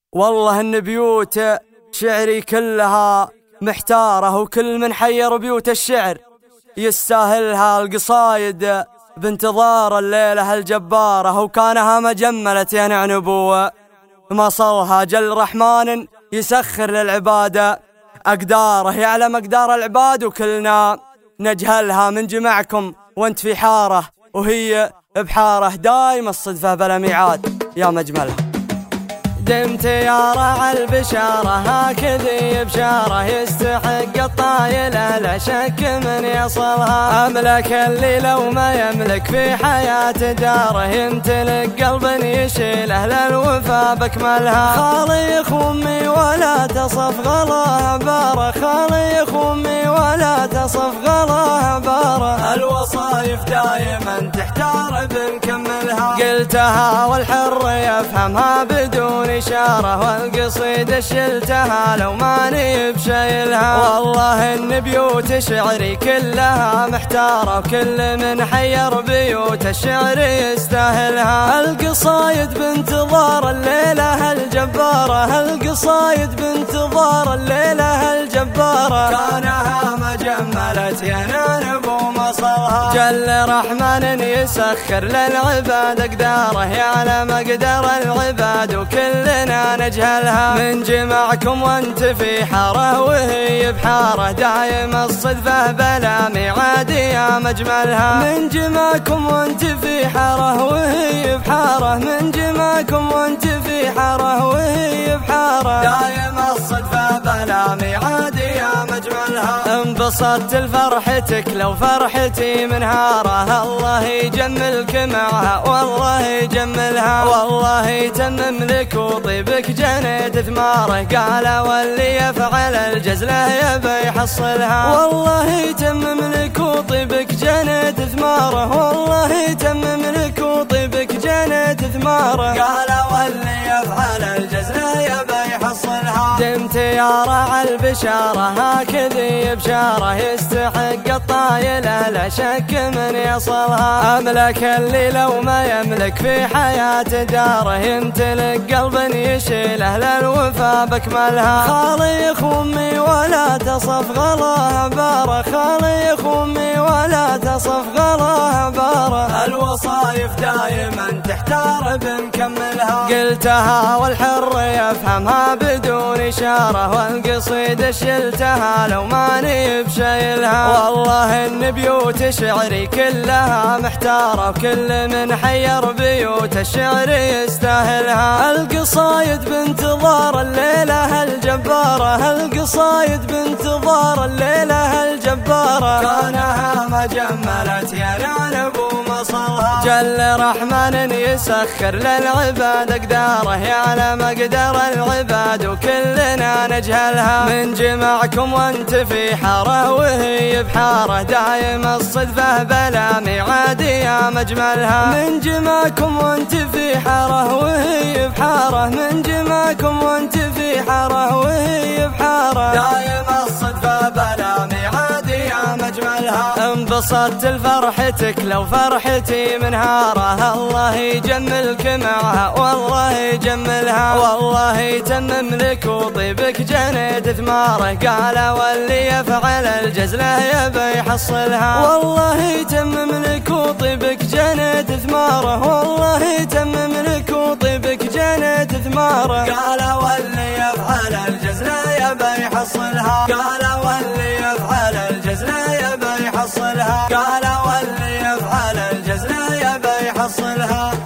والله إن بيوت شعري كلها محتارة، وكل من حير بيوت الشعر يستاهلها القصايد بانتظار الليلة الجبارة. وكانها مجملت يا نبوة مصرها جل رحمن يسخر للعبادة أقداره، يعلم أقدار العباد وكلنا نجهلها. من جمعكم وانت في حارة وهي بحارة، دايم الصدفة بلا ميعاد يا مجملها. دمت يا راعى البشارة هكذي بشارة، يستحق الطايلة لا شك من يصلها. أملك اللي لو ما يملك في حياة داره، يمتلك قلب يشيله للوفا بكملها. خالي أمي ولا تصف غلاها باره، خالي أمي ولا تصف غلاها باره. الوصايف دايما تحتار بنكملها، قلتها والحر يفهمها بدون إشارة، والقصيدة شلتها لو ماني بشيلها. والله إن بيوت شعري كلها محتارة، وكل من حير بيوت الشعر يستاهلها. القصايد بانتظار الليلة الجبارة، القصايد بانتظار الليلة الجبارة. كانها مجملت يا نبو مصرها جل رحمن يسخر للعباد أقداره، يعلم أقدار العباد وكلنا نجهلها. من جمعكم وانت في حاره وهي بحاره، دايم الصدفة بلا ميعاد يا مجملها. من جمعكم وانت في حاره وهي بحاره، من جمعكم وانت في حاره وهي بحاره، دايم الصدفة بلا ميعاد يا مجملها. انبسطت لفرحتك لو فرحتي منهارة، الله يجملك معها والله يجملها. والله يتمم لك وطيبك جنيت ثماره، قال واللي يفعل الجزلة يبي يحصلها. والله يتمم لك وطيبك جنيت ثماره، والله يتمم لك وطيبك جنيت ثماره، قال واللي يفعل الجزلة يبي يحصلها. دمت يا راعى البشارة هكذي بشارة، يستحق الطايلة لا شك من يصلها. أملك اللي لو ما يملك في حياة داره، يمتلك قلب يشيله للوفا بكملها. خالي أمي ولا تصف غلاها باره، خالي أمي ولا تصف غلاها باره. الوصايف دايما تحتار بنكملها، قلتها والحر يفهمها بدون إشارة، والقصيدة شلتها لو ماني بشيلها. والله إن بيوت شعري كلها محتارة، وكل من حير بيوت الشعر يستاهلها. القصايد بانتظار الليلة الجبارة، القصايد بانتظار الليلة الجبارة. كانها مجملت يا نبو مصرها جل رحمن يسخر للعباد أقداره، يعلم أقدار العباد وكلنا نجهلها. من جمعكم وانت في حاره وهي بحاره، دايم الصدفة بلا ميعاد يا مجملها. من جمعكم وانت في حاره وهي بحاره، من جمعكم وانت في حاره وهي بحاره، دايم الصدفة بلا ميعاد يا مجملها. انبسطت لفرحتك لو فرحتي منهارة، الله يجملك معها والله يجملها. والله يتمم لك وطيبك جنيت ثماره، قال واللي يفعل الجزلة يبي يحصلها. والله يتمم لك وطيبك جنيت ثماره، والله يتمم لك وطيبك جنيت ثماره، قال واللي يفعل الجزلة يبي يحصلها. قال واللي يفعل الجزلة يبي يحصلها، قال واللي يفعل الجزلة يبي يحصلها.